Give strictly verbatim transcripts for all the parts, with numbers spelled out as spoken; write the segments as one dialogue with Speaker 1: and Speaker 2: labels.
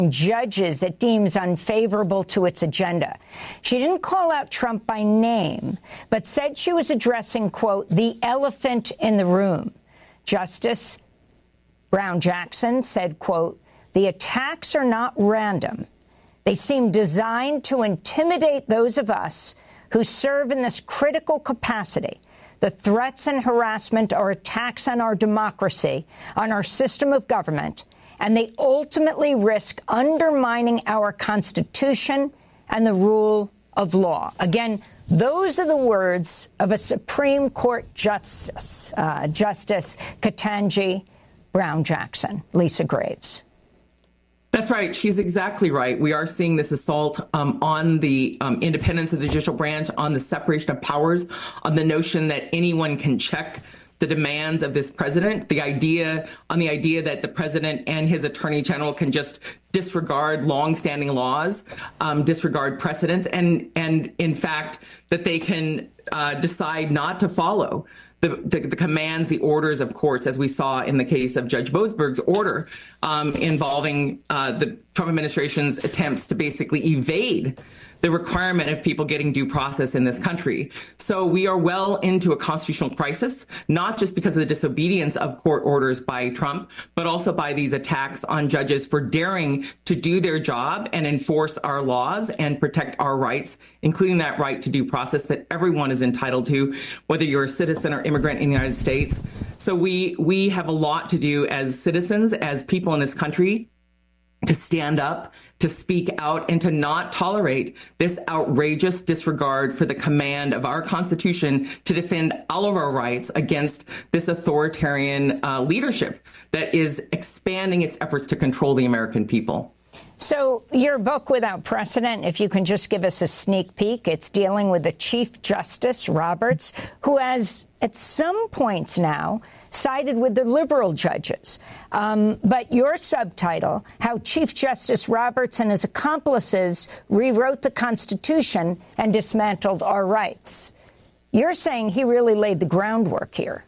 Speaker 1: judges it deems unfavorable to its agenda. She didn't call out Trump by name, but said she was addressing, quote, the elephant in the room. Justice Brown Jackson said, quote, the attacks are not random. They seem designed to intimidate those of us who serve in this critical capacity. The threats and harassment are attacks on our democracy, on our system of government, and they ultimately risk undermining our Constitution and the rule of law. Again, those are the words of a Supreme Court justice, uh, Justice Ketanji Brown Jackson. Lisa Graves.
Speaker 2: That's right. She's exactly right. We are seeing this assault um, on the um, independence of the judicial branch, on the separation of powers, on the notion that anyone can check the demands of this president, the idea on the idea that the president and his attorney general can just disregard longstanding laws, um, disregard precedents, and and in fact that they can uh, decide not to follow the, the, the commands, the orders of courts, as we saw in the case of Judge Boasberg's order um, involving uh, the Trump administration's attempts to basically evade the requirement of people getting due process in this country. So we are well into a constitutional crisis, not just because of the disobedience of court orders by Trump, but also by these attacks on judges for daring to do their job and enforce our laws and protect our rights, including that right to due process that everyone is entitled to, whether you're a citizen or immigrant in the United States. So we we have a lot to do as citizens, as people in this country, to stand up, to speak out, and to not tolerate this outrageous disregard for the command of our Constitution to defend all of our rights against this authoritarian uh, leadership that is expanding its efforts to control the American people.
Speaker 1: So your book, Without Precedent, if you can just give us a sneak peek, it's dealing with the Chief Justice Roberts, who has at some points now sided with the liberal judges. Um, but your subtitle, How Chief Justice Roberts and His Accomplices Rewrote the Constitution and Dismantled Our Rights. You're saying he really laid the groundwork here.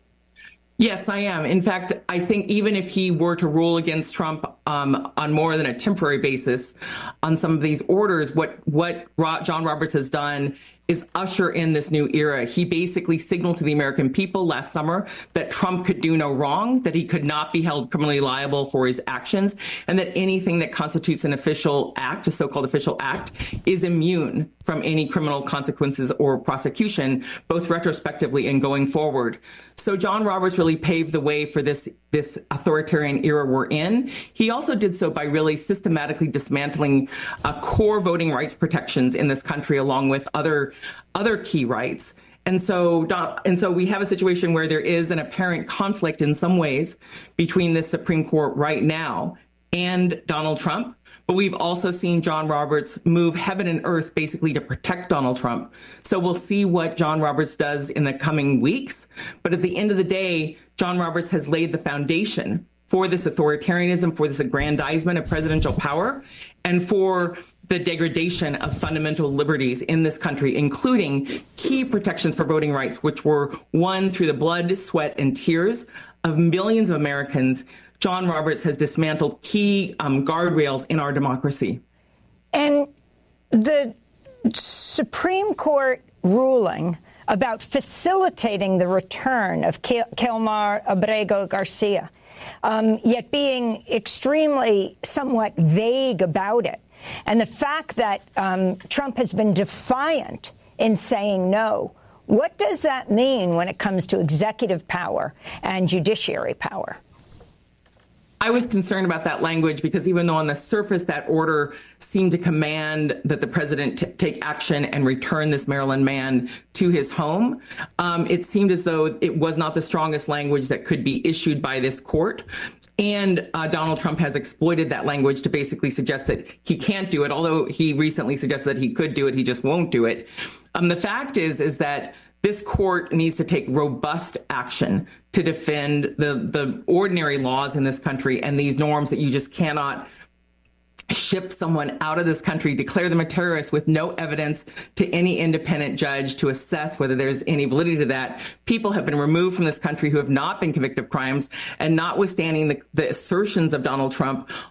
Speaker 2: Yes, I am. In fact, I think even if he were to rule against Trump um, on more than a temporary basis on some of these orders, what what John Roberts has done is usher in this new era. He basically signaled to the American people last summer that Trump could do no wrong, that he could not be held criminally liable for his actions, and that anything that constitutes an official act, a so-called official act, is immune from any criminal consequences or prosecution, both retrospectively and going forward. So John Roberts really paved the way for this, this authoritarian era we're in. He also did so by really systematically dismantling uh, core voting rights protections in this country, along with other other key rights. And so, and so we have a situation where there is an apparent conflict in some ways between the Supreme Court right now and Donald Trump. But we've also seen John Roberts move heaven and earth basically to protect Donald Trump. So we'll see what John Roberts does in the coming weeks. But at the end of the day, John Roberts has laid the foundation for this authoritarianism, for this aggrandizement of presidential power, and for the degradation of fundamental liberties in this country, including key protections for voting rights, which were won through the blood, sweat, and tears of millions of Americans. John Roberts has dismantled key um, guardrails in our democracy.
Speaker 1: And the Supreme Court ruling about facilitating the return of Kelmar Abrego Garcia, um, yet being extremely somewhat vague about it, and the fact that um, Trump has been defiant in saying no, what does that mean when it comes to executive power and judiciary power?
Speaker 2: I was concerned about that language because even though on the surface that order seemed to command that the president t- take action and return this Maryland man to his home, um, it seemed as though it was not the strongest language that could be issued by this court. And uh, Donald Trump has exploited that language to basically suggest that he can't do it, although he recently suggested that he could do it, he just won't do it. Um, the fact is, is that this court needs to take robust action to defend the, the ordinary laws in this country and these norms that you just cannot ship someone out of this country, declare them a terrorist with no evidence to any independent judge to assess whether there's any validity to that. People have been removed from this country who have not been convicted of crimes, and notwithstanding the, the assertions of Donald Trump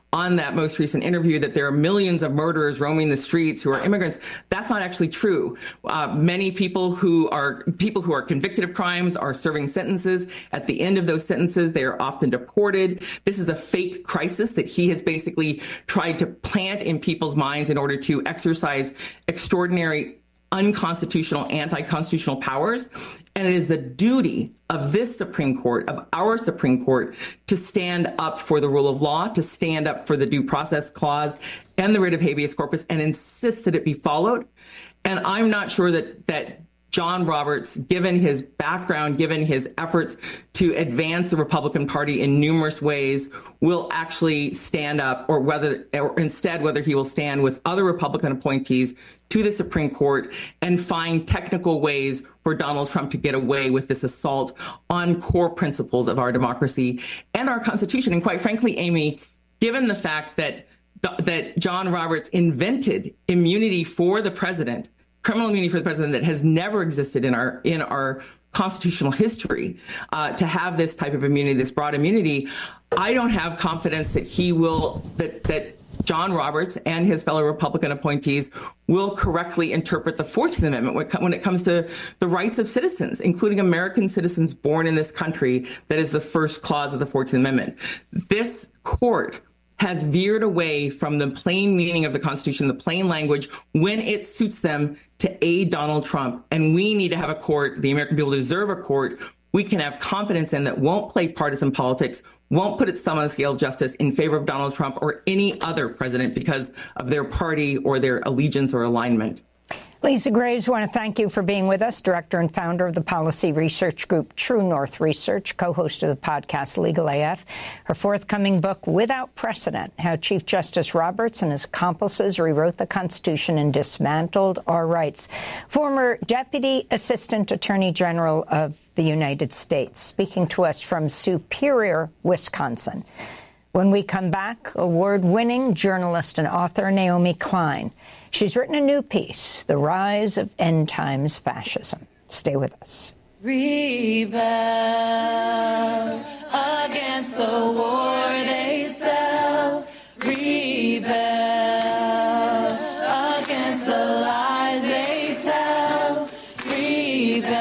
Speaker 2: on that most recent interview that there are millions of murderers roaming the streets who are immigrants. That's not actually true. Uh, many people who are people who are convicted of crimes are serving sentences. At the end of those sentences, they are often deported. This is a fake crisis that he has basically tried to plant in people's minds in order to exercise extraordinary unconstitutional, anti-constitutional powers. And it is the duty of this Supreme Court, of our Supreme Court, to stand up for the rule of law, to stand up for the due process clause and the writ of habeas corpus, and insist that it be followed. And I'm not sure that that John Roberts, given his background, given his efforts to advance the Republican Party in numerous ways, will actually stand up, or whether, or instead, whether he will stand with other Republican appointees to the Supreme Court and find technical ways for Donald Trump to get away with this assault on core principles of our democracy and our Constitution. And quite frankly, Amy, given the fact that that John Roberts invented immunity for the president, criminal immunity for the president that has never existed in our in our constitutional history, uh, to have this type of immunity, this broad immunity, I don't have confidence that he will, that that John Roberts and his fellow Republican appointees will correctly interpret the fourteenth Amendment when it comes to the rights of citizens, including American citizens born in this country. That is the first clause of the fourteenth Amendment. This court has veered away from the plain meaning of the Constitution, the plain language, when it suits them to aid Donald Trump. And we need to have a court, the American people deserve a court we can have confidence in, that won't play partisan politics, won't put its thumb on the scale of justice in favor of Donald Trump or any other president because of their party or their allegiance or alignment.
Speaker 1: Lisa Graves, I want to thank you for being with us, director and founder of the policy research group True North Research, co-host of the podcast Legal A F. Her forthcoming book, Without Precedent, How Chief Justice Roberts and His Accomplices Rewrote the Constitution and Dismantled Our Rights. Former Deputy Assistant Attorney General of the United States, speaking to us from Superior, Wisconsin. When we come back, award-winning journalist and author Naomi Klein. She's written a new piece, The Rise of End Times Fascism. Stay with us.
Speaker 3: Rebel against the war they sell. Rebel against the lies they tell. Rebel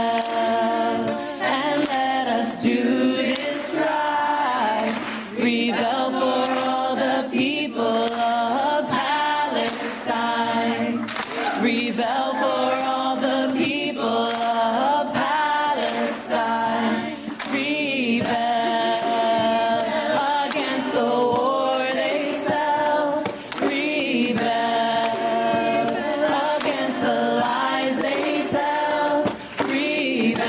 Speaker 3: and let us do this right. Rebel for all the people of Palestine. Rebel for all the people of Palestine. Rebel against the war they sell. Rebel against the lies they tell. Rebel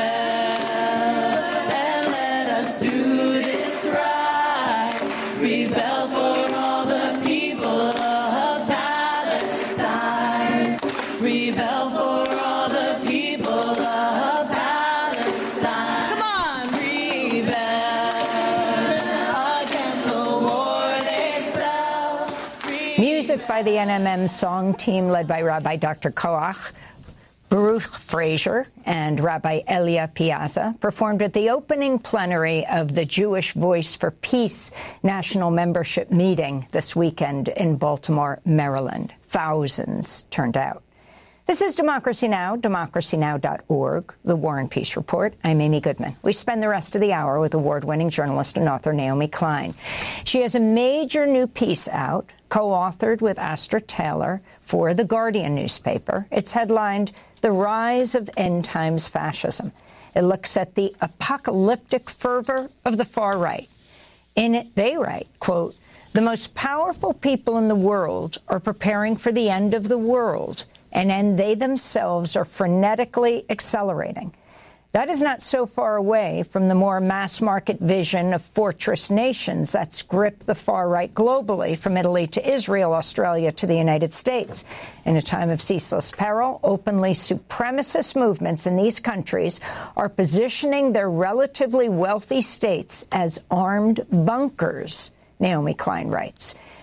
Speaker 3: and let us do this right. Rebel for all the people of Palestine. Rebel for all the people of Palestine. Come on! Rebel against the war they sell.
Speaker 1: Music by the N M M song team led by Rabbi Doctor Koach, Baruch Fraser, and Rabbi Elia Piazza performed at the opening plenary of the Jewish Voice for Peace National Membership Meeting this weekend in Baltimore, Maryland. Thousands turned out. This is Democracy Now!, democracy now dot org, The War and Peace Report. I'm Amy Goodman. We spend the rest of the hour with award-winning journalist and author Naomi Klein. She has a major new piece out, co-authored with Astra Taylor for The Guardian newspaper. It's headlined, The Rise of End Times Fascism. It looks at the apocalyptic fervor of the far right. In it, they write, quote, the most powerful people in the world are preparing for the end of the world, and then they themselves are frenetically accelerating. That is not so far away from the more mass-market vision of fortress nations that's gripped the far right globally, from Italy to Israel, Australia to the United States. In a time of ceaseless peril, openly supremacist movements in these countries are positioning their relatively wealthy states as armed bunkers, Naomi Klein writes.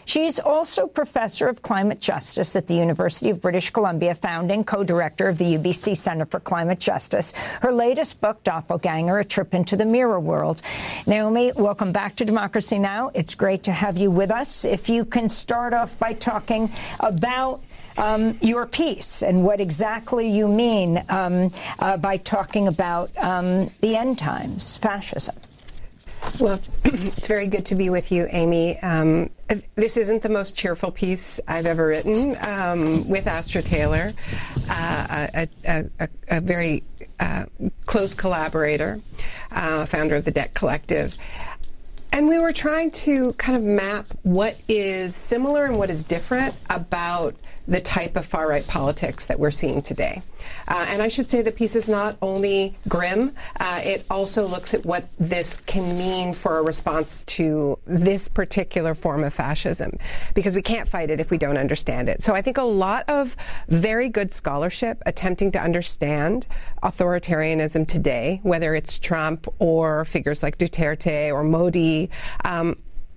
Speaker 1: She's also professor of climate justice at the University of British Columbia, founding co-director of the U B C Center for Climate Justice. Her latest book, Doppelganger, A Trip into the Mirror World. Naomi, welcome back to Democracy Now! It's great to have you with us. If you can start off by talking about Um, your piece and what exactly you mean um, uh, by talking about um, the end times, fascism.
Speaker 4: Well, it's very good to be with you, Amy. Um, this isn't the most cheerful piece I've ever written um, with Astra Taylor, uh, a, a, a, a very uh, close collaborator, uh, founder of the Debt Collective. And we were trying to kind of map what is similar and what is different about the type of far-right politics that we're seeing today. Uh, and I should say the piece is not only grim, uh, it also looks at what this can mean for a response to this particular form of fascism, because we can't fight it if we don't understand it. So I think a lot of very good scholarship attempting to understand authoritarianism today, whether it's Trump or figures like Duterte or Modi, um,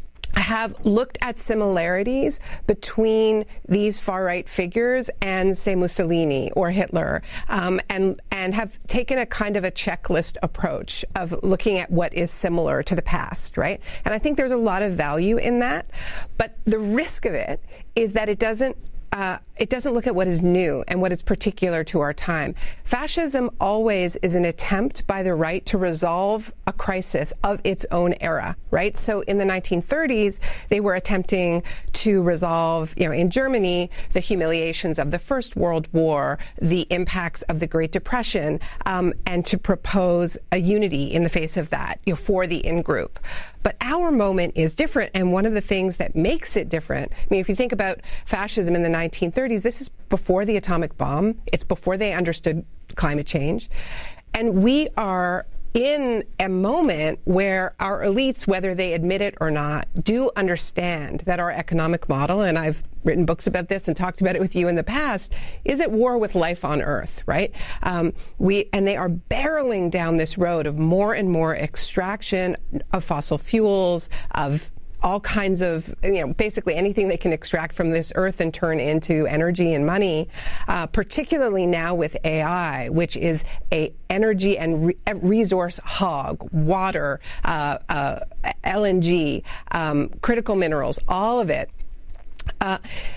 Speaker 4: have looked at similarities between these far-right figures and, say, Mussolini or Hitler, um, and and have taken a kind of a checklist approach of looking at what is similar to the past, right? And I think there's a lot of value in that, but the risk of it is that it doesn't Uh, it doesn't look at what is new and what is particular to our time. Fascism always is an attempt by the right to resolve a crisis of its own era, right? So in the nineteen thirties, they were attempting to resolve, you know, in Germany, the humiliations of the First World War, the impacts of the Great Depression, um, and to propose a unity in the face of that, you know, for the in-group. But our moment is different, and one of the things that makes it different, I mean, if you think about fascism in the nineteen thirties, this is before the atomic bomb. It's before they understood climate change. And we are in a moment where our elites, whether they admit it or not, do understand that our economic model, and I've written books about this and talked about it with you in the past, is at war with life on Earth, right? Um, we and they are barreling down this road of more and more extraction of fossil fuels, of all kinds of, you know, basically anything they can extract from this earth and turn into energy and money, uh, particularly now with A I, which is a energy and re- resource hog, water, uh, uh, L N G, um, critical minerals, all of it. Uh,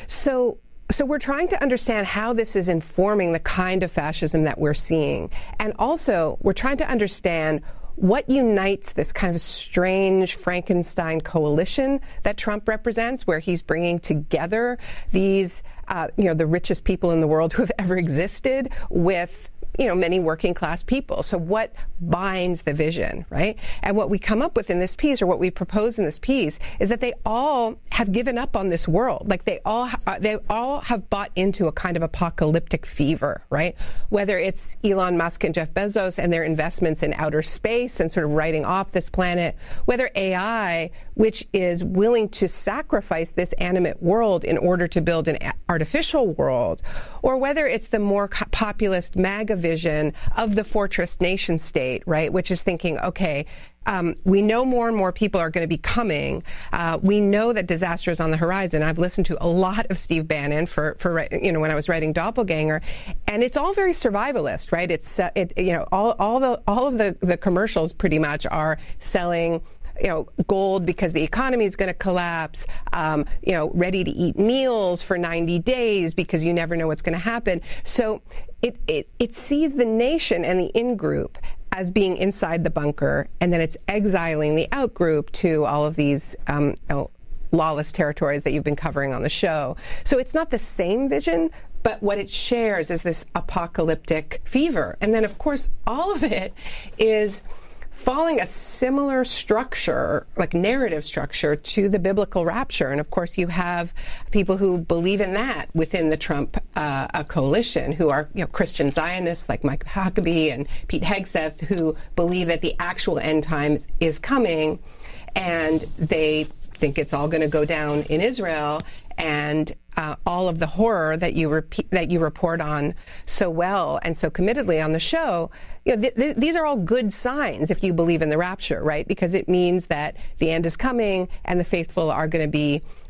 Speaker 4: so So we're trying to understand how this is informing the kind of fascism that we're seeing. And also, we're trying to understand what unites this kind of strange Frankenstein coalition that Trump represents, where he's bringing together these, uh, you know, the richest people in the world who have ever existed with, you know, many working class people. So what binds the vision, right? And what we come up with in this piece, or what we propose in this piece, is that they all have given up on this world. Like they all, uh, they all have bought into a kind of apocalyptic fever, right? Whether it's Elon Musk and Jeff Bezos and their investments in outer space and sort of writing off this planet, whether A I, which is willing to sacrifice this animate world in order to build an artificial world, or whether it's the more populist MAGA vision of the fortress nation state, right, which is thinking, okay, um, we know more and more people are going to be coming. Uh, we know that disaster is on the horizon. I've listened to a lot of Steve Bannon for, for you know, when I was writing Doppelganger, and it's all very survivalist, right? It's, uh, it, you know, all, all the, all of the, the commercials pretty much are selling, you know, gold because the economy is going to collapse, um, you know, ready to eat meals for ninety days because you never know what's going to happen. So it, it, it sees the nation and the in-group as being inside the bunker, and then it's exiling the out-group to all of these, um, you know, lawless territories that you've been covering on the show. So it's not the same vision, but what it shares is this apocalyptic fever. And then, of course, all of it is following a similar structure, like narrative structure, to the biblical rapture. And of course, you have people who believe in that within the Trump uh, coalition, who are, you know, Christian Zionists like Mike Huckabee and Pete Hegseth, who believe that the actual end times is coming, and they think it's all going to go down in Israel, and uh, all of the horror that you repeat, that you report on so well and so committedly on the show. You know, th- th- these are all good signs if you believe in the rapture, right? Because it means that the end is coming and the faithful are going to be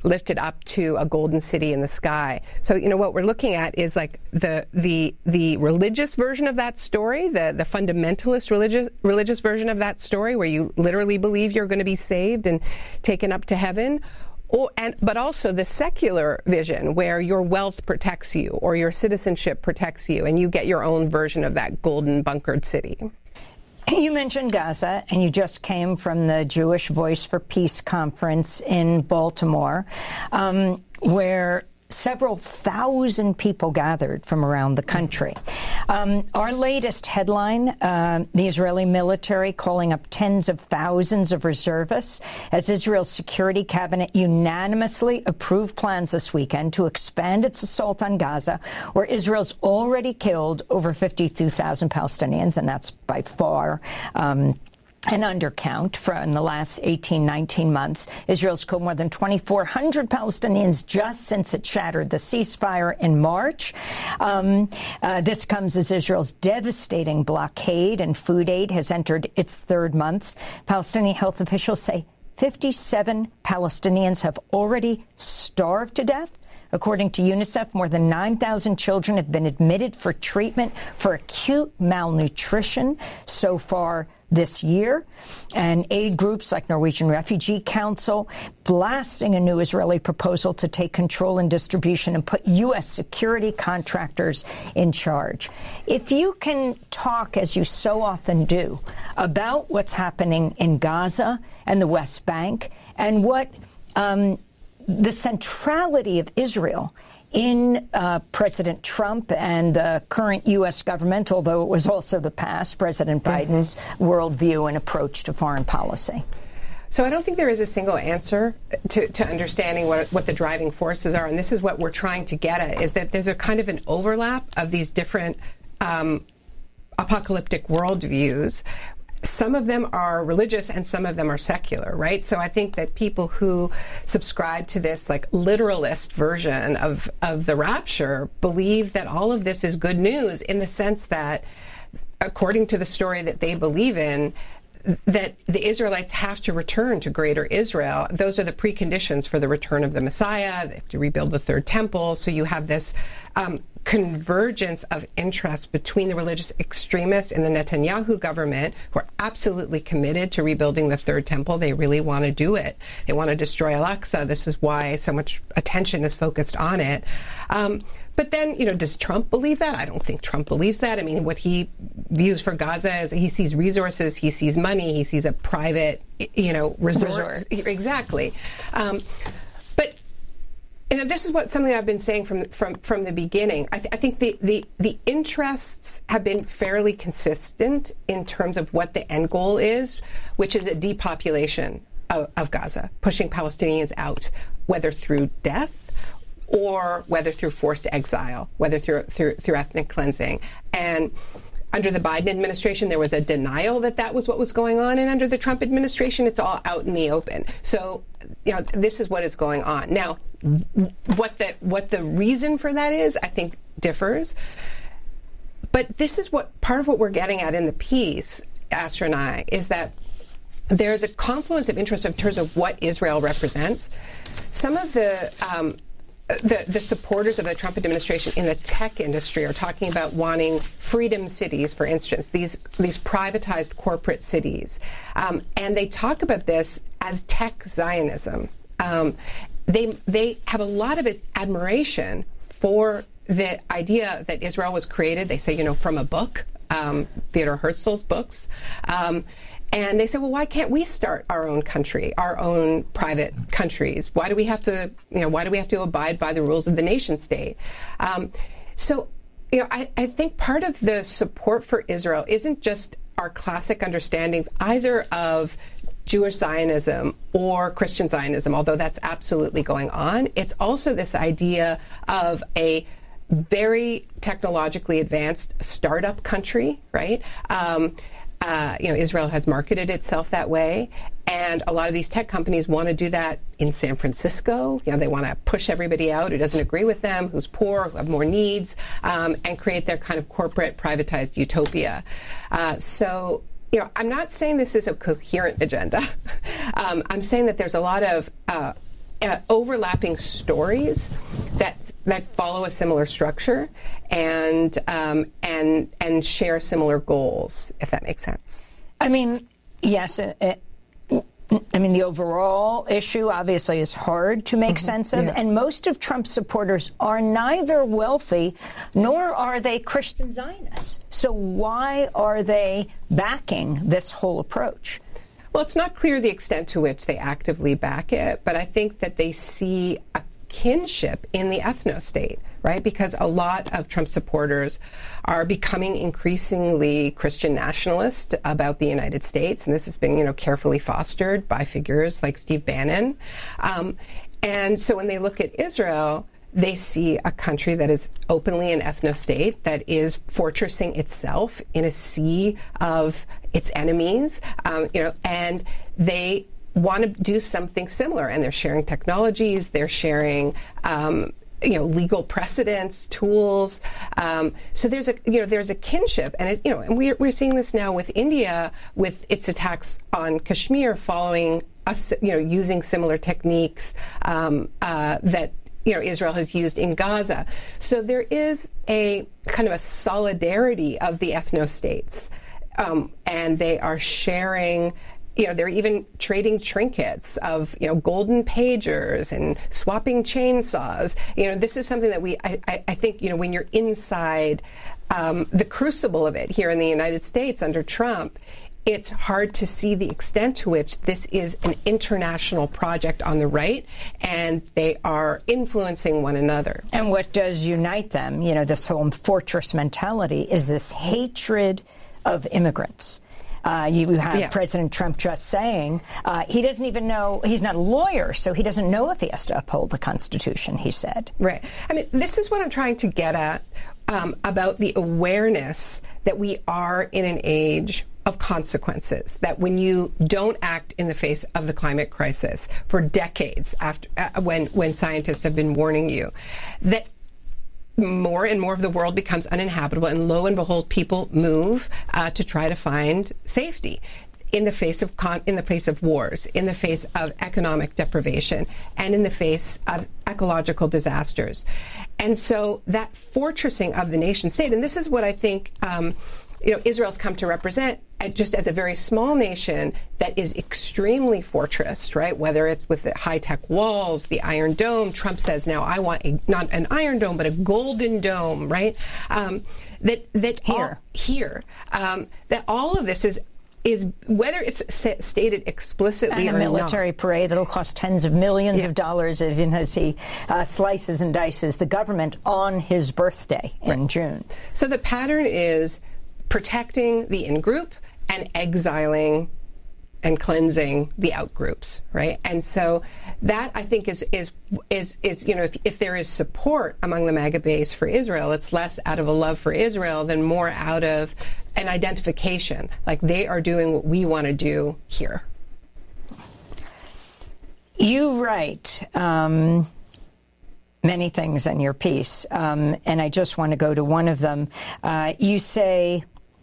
Speaker 4: lifted up to a golden city in the sky. So, you know, what we're looking at is like the the the religious version of that story, the, the fundamentalist religious religious version of that story, where you literally believe you're going to be saved and taken up to heaven. Or, and, but also the secular vision, where your wealth protects you or your citizenship protects you, and you get your own version of that golden bunkered city.
Speaker 1: You mentioned Gaza, and you just came from the Jewish Voice for Peace conference in Baltimore, um, where several thousand people gathered from around the country. Um, our latest headline, uh, the Israeli military calling up tens of thousands of reservists as Israel's security cabinet unanimously approved plans this weekend to expand its assault on Gaza, where Israel's already killed over fifty-two thousand Palestinians, and that's by far um, an undercount. For in the last eighteen, nineteen months, Israel's killed more than twenty-four hundred Palestinians just since it shattered the ceasefire in March. Um, uh, this comes as Israel's devastating blockade and food aid has entered its third month. Palestinian health officials say fifty-seven Palestinians have already starved to death. According to UNICEF, more than nine thousand children have been admitted for treatment for acute malnutrition so far this year, and aid groups like Norwegian Refugee Council blasting a new Israeli proposal to take control and distribution and put U S security contractors in charge. If you can talk, as you so often do, about what's happening in Gaza and the West Bank and what um, the centrality of Israel in uh, President Trump and the current U S government, although it was also the past, President Biden's mm-hmm. worldview and approach to foreign policy.
Speaker 4: So I don't think there is a single answer to, to understanding what, what the driving forces are, and this is what we're trying to get at, is that there's a kind of an overlap of these different um, apocalyptic worldviews. Some of them are religious and some of them are secular, right? So I think that people who subscribe to this like literalist version of, of the rapture believe that all of this is good news, in the sense that, according to the story that they believe in, that the Israelites have to return to Greater Israel. Those are the preconditions for the return of the Messiah. They have to rebuild the third temple. So you have this um, convergence of interest between the religious extremists in the Netanyahu government, who are absolutely committed to rebuilding the third temple. They really want to do it. They want to destroy Al-Aqsa. This is why so much attention is focused on it. Um, But then, you know, does Trump believe that? I don't think Trump believes that. I mean, what he views for Gaza is he sees resources, he sees money, he sees a private, you know, resort. resort. Exactly. Um, but, you know, this is what something I've been saying from from from the beginning. I, th- I think the, the, the interests have been fairly consistent in terms of what the end goal is, which is a depopulation of, of Gaza, pushing Palestinians out, whether through death or whether through forced exile, whether through, through through ethnic cleansing. And under the Biden administration, there was a denial that that was what was going on. And under the Trump administration, it's all out in the open. So, you know, this is what is going on. Now, what the, what the reason for that is, I think, differs. But this is what part of what we're getting at in the piece, Astra and I, is that there's a confluence of interest in terms of what Israel represents. Some of the um, The, the supporters of the Trump administration in the tech industry are talking about wanting freedom cities, for instance, these these privatized corporate cities. Um, and they talk about this as tech Zionism. Um, they they have a lot of admiration for the idea that Israel was created, they say, you know, from a book, um, Theodor Herzl's books. Um, And they said, well, why can't we start our own country, our own private countries? Why do we have to, you know, why do we have to abide by the rules of the nation state? Um, so, you know, I, I think part of the support for Israel isn't just our classic understandings either of Jewish Zionism or Christian Zionism, although that's absolutely going on. It's also this idea of a very technologically advanced startup country, right? Um, Uh, you know, Israel has marketed itself that way, and a lot of these tech companies want to do that in San Francisco. You know, they want to push everybody out who doesn't agree with them, who's poor, who have more needs, um, and create their kind of corporate privatized utopia. Uh, so, you know, I'm not saying this is a coherent agenda. um, I'm saying that there's a lot of uh, uh, overlapping stories that that follow a similar structure and um, and and share similar goals, if that makes sense.
Speaker 1: I mean, yes. It, it, I mean, the overall issue obviously is hard to make mm-hmm. sense of, yeah. and most of Trump's supporters are neither wealthy nor are they Christian Zionists. So why are they backing this whole approach?
Speaker 4: Well, it's not clear the extent to which they actively back it, but I think that they see a kinship in the ethno-state, right? Because a lot of Trump supporters are becoming increasingly Christian nationalist about the United States, and this has been, you know, carefully fostered by figures like Steve Bannon. Um, and so when they look at Israel, they see a country that is openly an ethno-state, that is fortressing itself in a sea of its enemies, um, you know, and they want to do something similar, and they're sharing technologies, they're sharing, um, you know, legal precedents, tools. Um, so there's a, you know, there's a kinship, and it, you know, and we're we're seeing this now with India with its attacks on Kashmir, following us, you know, using similar techniques um, uh, that, you know, Israel has used in Gaza. So there is a kind of a solidarity of the ethno-states, um, and they are sharing. You know, they're even trading trinkets of, you know, golden pagers and swapping chainsaws. You know, this is something that we, I, I, I think, you know, when you're inside um, the crucible of it here in the United States under Trump, it's hard to see the extent to which this is an international project on the right, and they are influencing one another.
Speaker 1: And what does unite them, you know, this whole fortress mentality, is this hatred of immigrants. Uh, you have yeah. President Trump just saying uh, he doesn't even know, he's not a lawyer, so he doesn't know if he has to uphold the Constitution, he said.
Speaker 4: Right. I mean, this is what I'm trying to get at um, about the awareness that we are in an age of consequences, that when you don't act in the face of the climate crisis for decades after, uh, when, when scientists have been warning you, that more and more of the world becomes uninhabitable, and lo and behold, people move uh, to try to find safety in the face of con- in the face of wars, in the face of economic deprivation, and in the face of ecological disasters. And so that fortressing of the nation state, and this is what I think um, you know, Israel's come to represent, uh, just as a very small nation that is extremely fortressed, right? Whether it's with the high-tech walls, the Iron Dome. Trump says now, I want a, not an Iron Dome, but a Golden Dome, right? Um, that that
Speaker 1: here,
Speaker 4: all, here, um, that all of this is is whether it's stated explicitly
Speaker 1: and a
Speaker 4: or
Speaker 1: military
Speaker 4: not.
Speaker 1: parade that'll cost tens of millions
Speaker 4: yeah.
Speaker 1: of dollars even as he uh, slices and dices the government on his birthday in right. June.
Speaker 4: So the pattern is protecting the in-group and exiling and cleansing the out-groups, right? And so that, I think, is, is, is, is you know, if, if there is support among the MAGA base for Israel, it's less out of a love for Israel than more out of an identification, like they are doing what we want to do here.
Speaker 1: You write um, many things in your piece, um, and I just want to go to one of them. Uh, you say,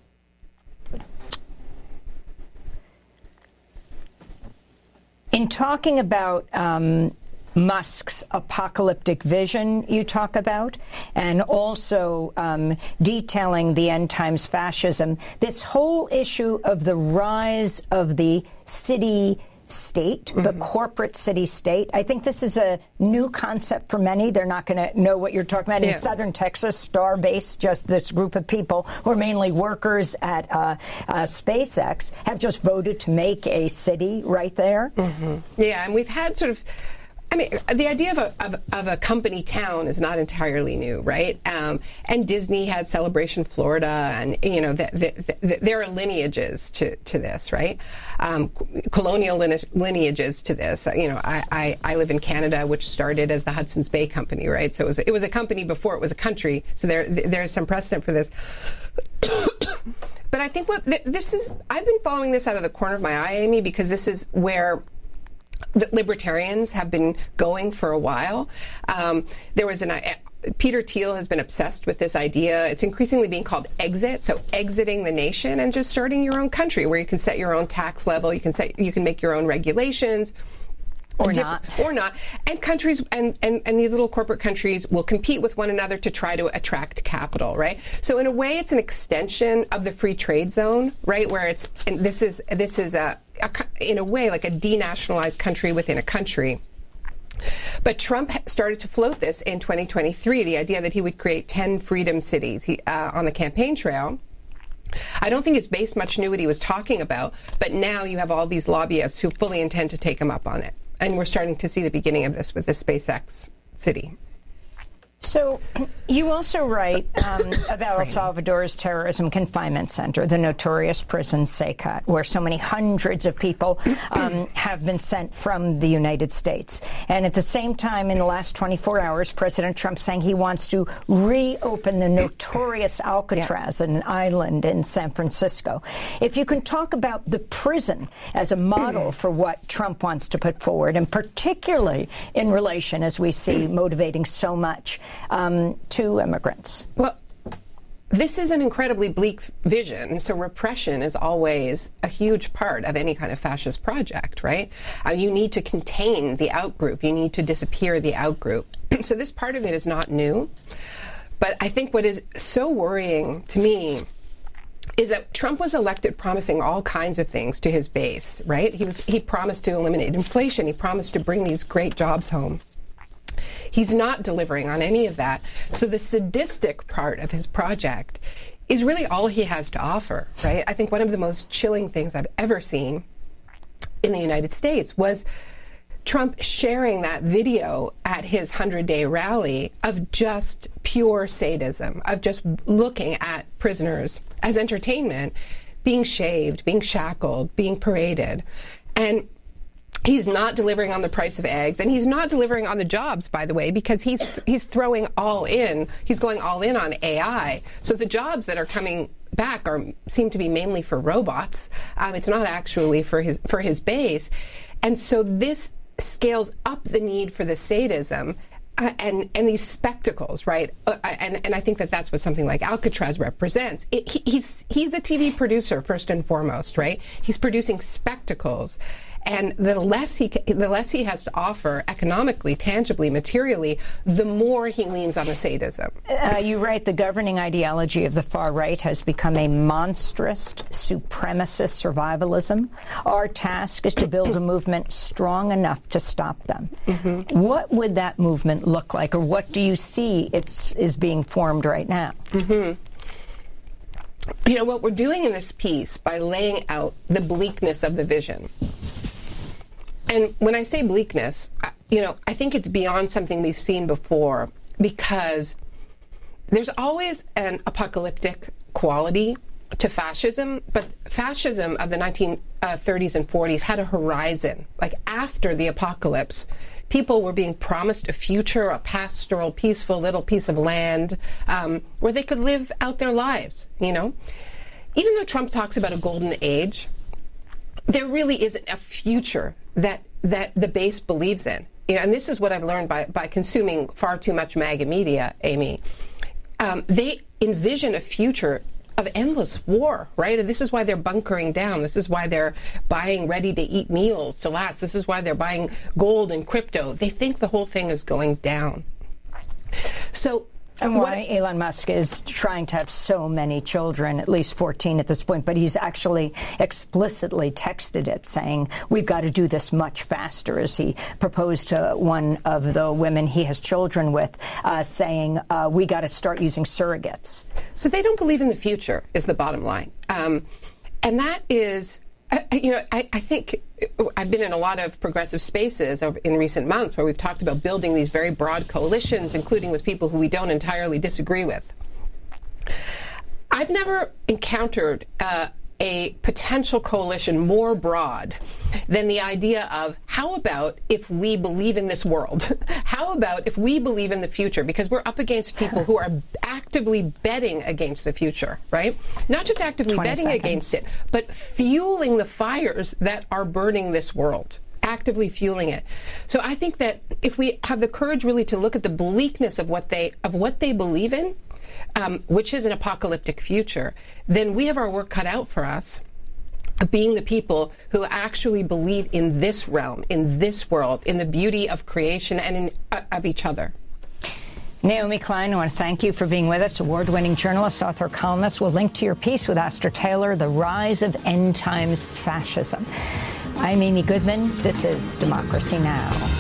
Speaker 1: in talking about um, Musk's apocalyptic vision you talk about, and also um, detailing the end times fascism, this whole issue of the rise of the city state, mm-hmm. the corporate city state. I think this is a new concept for many. They're not going to know what you're talking about. Yeah. In southern Texas, Starbase, just this group of people who are mainly workers at uh, uh, SpaceX, have just voted to make a city right there.
Speaker 4: Mm-hmm. Yeah, and we've had sort of, I mean, the idea of a, of, of a company town is not entirely new, right? Um, and Disney had Celebration Florida, and, you know, the, the, the, there are lineages to, to this, right? Um, colonial lineages to this. You know, I, I, I live in Canada, which started as the Hudson's Bay Company, right? So it was, it was a company before it was a country. So there, there is some precedent for this. But I think what this is, I've been following this out of the corner of my eye, Amy, because this is where the libertarians have been going for a while. Um, there was an uh, Peter Thiel has been obsessed with this idea. It's increasingly being called exit, so exiting the nation and just starting your own country where you can set your own tax level, you can set, you can make your own regulations.
Speaker 1: Or not.
Speaker 4: Or not. And countries and, and, and these little corporate countries will compete with one another to try to attract capital, right? So in a way, it's an extension of the free trade zone, right? Where it's, and this is, this is a, a, in a way, like a denationalized country within a country. But Trump started to float this in twenty twenty-three, the idea that he would create ten freedom cities he, uh, on the campaign trail. I don't think his base much knew what he was talking about, but now you have all these lobbyists who fully intend to take him up on it. And we're starting to see the beginning of this with the SpaceX city.
Speaker 1: So you also write um, about El Salvador's terrorism confinement center, the notorious prison Saycat, where so many hundreds of people um, have been sent from the United States. And at the same time, in the last twenty-four hours, President Trump saying he wants to reopen the notorious Alcatraz, yeah. an island in San Francisco. If you can talk about the prison as a model for what Trump wants to put forward, and particularly in relation, as we see, motivating so much Um, to immigrants.
Speaker 4: Well, this is an incredibly bleak vision. So repression is always a huge part of any kind of fascist project, right? Uh, you need to contain the outgroup. You need to disappear the outgroup. So this part of it is not new. But I think what is so worrying to me is that Trump was elected promising all kinds of things to his base, right? He was he promised to eliminate inflation. He promised to bring these great jobs home. He's not delivering on any of that. So the sadistic part of his project is really all he has to offer, right? I think one of the most chilling things I've ever seen in the United States was Trump sharing that video at his hundred-day rally of just pure sadism, of just looking at prisoners as entertainment, being shaved, being shackled, being paraded. And he's not delivering on the price of eggs, and he's not delivering on the jobs, by the way, because he's he's throwing all in. He's going all in on A I. So the jobs that are coming back are seem to be mainly for robots. Um, it's not actually for his for his base, and so this scales up the need for the sadism. Uh, and and these spectacles, right? Uh, and and I think that that's what something like Alcatraz represents. It, he, he's he's a T V producer first and foremost, right? He's producing spectacles, and the less he the less he has to offer economically, tangibly, materially, the more he leans on the sadism.
Speaker 1: Uh, you write the governing ideology of the far right has become a monstrous supremacist survivalism. Our task is to build a movement strong enough to stop them. Mm-hmm. What would that movement look like, or what do you see it's is being formed right now?
Speaker 4: Mm-hmm. You know, what we're doing in this piece by laying out the bleakness of the vision. And when I say bleakness, you know, I think it's beyond something we've seen before, because there's always an apocalyptic quality to fascism, but fascism of the nineteen thirties and forties had a horizon. Like, after the apocalypse, people were being promised a future, a pastoral, peaceful little piece of land um, where they could live out their lives, you know? Even though Trump talks about a golden age, there really isn't a future that that the base believes in. You know, and this is what I've learned by, by consuming far too much MAGA media, Amy. Um, they envision a future of endless war, right? And this is why they're bunkering down. This is why they're buying ready-to-eat meals to last. This is why they're buying gold and crypto. They think the whole thing is going down. So,
Speaker 1: and why what, Elon Musk is trying to have so many children, at least fourteen at this point, but he's actually explicitly texted it, saying, we've got to do this much faster, as he proposed to one of the women he has children with, uh, saying, uh, we got to start using surrogates.
Speaker 4: So they don't believe in the future, is the bottom line. Um, and that is, uh, you know, I, I think I've been in a lot of progressive spaces over, in recent months where we've talked about building these very broad coalitions, including with people who we don't entirely disagree with. I've never encountered uh, a potential coalition more broad than the idea of, how about if we believe in this world? How about if we believe in the future? Because we're up against people who are actively betting against the future, right? Not just actively betting seconds. against it, but fueling the fires that are burning this world. Actively fueling it. So I think that if we have the courage really to look at the bleakness of what they of what they believe in, um, which is an apocalyptic future, then we have our work cut out for us. of being the people who actually believe in this realm, in this world, in the beauty of creation and in, uh, of each other.
Speaker 1: Naomi Klein, I want to thank you for being with us. Award-winning journalist, author, columnist. We'll link to your piece with Astra Taylor, The Rise of End Times Fascism. I'm Amy Goodman. This is Democracy Now!